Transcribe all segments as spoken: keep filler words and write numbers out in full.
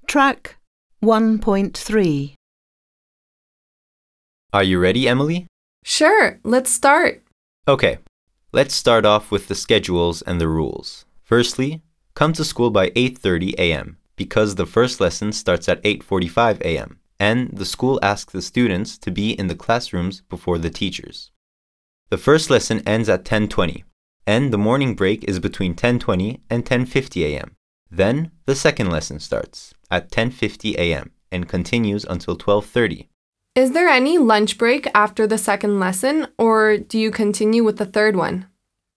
Track one point three. Are you ready, Emily? Sure, let's start. Okay, let's start off with the schedules and the rules. Firstly, come to school by eight thirty a m because the first lesson starts at eight forty-five a m and the school asks the students to be in the classrooms before the teachers. The first lesson ends at ten twenty, and the morning break is between ten twenty and ten fifty a m Then the second lesson starts at ten fifty a m and continues until twelve thirty. Is there any lunch break after the second lesson, or do you continue with the third one?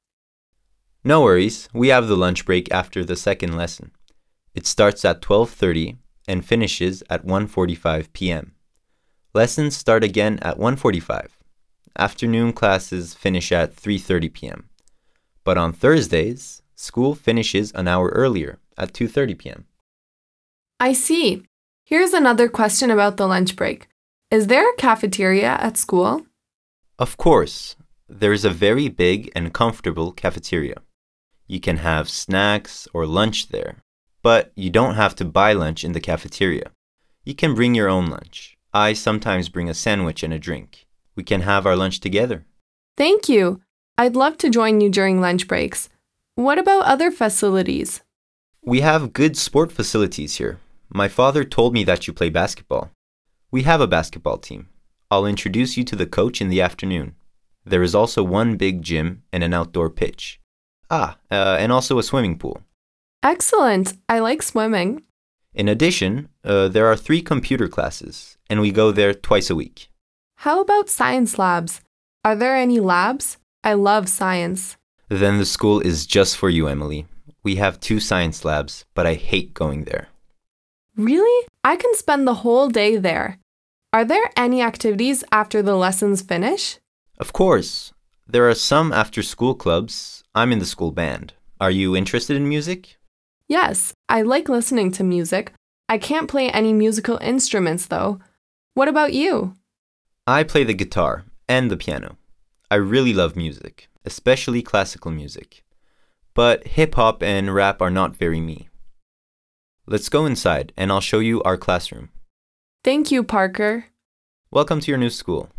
No worries, we have the lunch break after the second lesson. It starts at twelve thirty and finishes at one forty-five p m Lessons start again at one forty-five. Afternoon classes finish at three thirty p m But on Thursdays, school finishes an hour earlier at two thirty p m I see. Here's another question about the lunch break. Is there a cafeteria at school? Of course, there is a very big and comfortable cafeteria. You can have snacks or lunch there, but you don't have to buy lunch in the cafeteria. You can bring your own lunch. I sometimes bring a sandwich and a drink. We can have our lunch together. Thank you. I'd love to join you during lunch breaks. What about other facilities? We have good sport facilities here. My father told me that you play basketball. We have a basketball team. I'll introduce you to the coach in the afternoon. There is also one big gym and an outdoor pitch. Ah, uh, and also a swimming pool. Excellent. I like swimming. In addition, uh, there are three computer classes, and we go there twice a week. How about science labs? Are there any labs? I love science. Then the school is just for you, Emily. We have two science labs, but I hate going there. Really? I can spend the whole day there. Are there any activities after the lessons finish? Of course. There are some after-school clubs. I'm in the school band. Are you interested in music? Yes, I like listening to music. I can't play any musical instruments, though. What about you? I play the guitar and the piano. I really love music, especially classical music. But hip-hop and rap are not very me. Let's go inside and I'll show you our classroom. Thank you, Parker. Welcome to your new school.